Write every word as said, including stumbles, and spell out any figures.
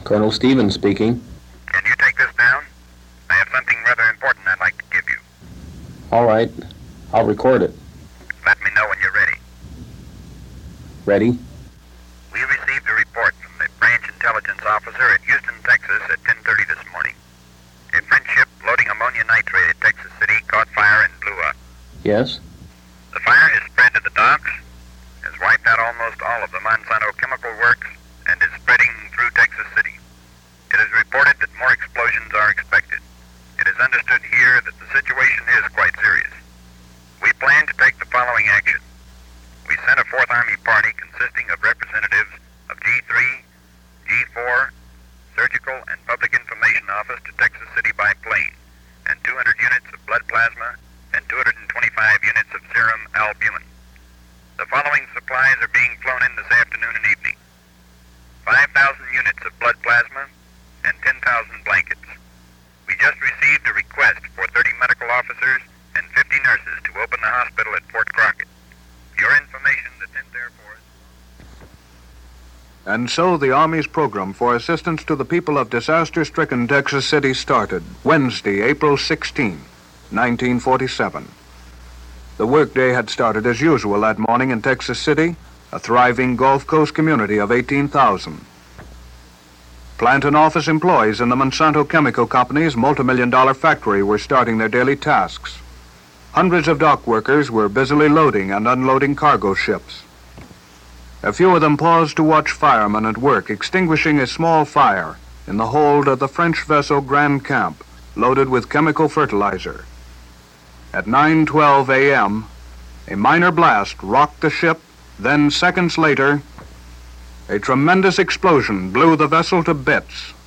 Colonel Stevens speaking. Can you take this down? I have something rather important I'd like to give you. All right. I'll record it. Let me know when you're ready. Ready? We received a report from the branch intelligence officer at Houston, Texas at ten thirty this morning. A French ship loading ammonia nitrate at Texas City caught fire and blew up. Yes? The fire has spread to the docks, has wiped out almost all of the Monsanto chemical works, and is spreading through Texas City. It is reported that more explosions are expected. It is understood here that the situation is quite serious. We plan to take the following action. We sent a Fourth Army party consisting of representatives of G three, G four, Surgical and Public Information Office to Texas City by plane, and two hundred units of blood plasma and two hundred twenty-five units of serum albumin. The following supplies are being flown in this afternoon and evening. five thousand units of blood plasma and ten thousand blankets. We just received a request for thirty medical officers and fifty nurses to open the hospital at Fort Crockett. Your information that's in there for us. And so the Army's program for assistance to the people of disaster-stricken Texas City started Wednesday, April sixteenth, nineteen forty-seven. The workday had started as usual that morning in Texas City, a thriving Gulf Coast community of eighteen thousand. Plant and office employees in the Monsanto Chemical Company's multi-million dollar factory were starting their daily tasks. Hundreds of dock workers were busily loading and unloading cargo ships. A few of them paused to watch firemen at work extinguishing a small fire in the hold of the French vessel Grand Camp, loaded with chemical fertilizer. At nine twelve a.m., a minor blast rocked the ship, then seconds later, a tremendous explosion blew the vessel to bits,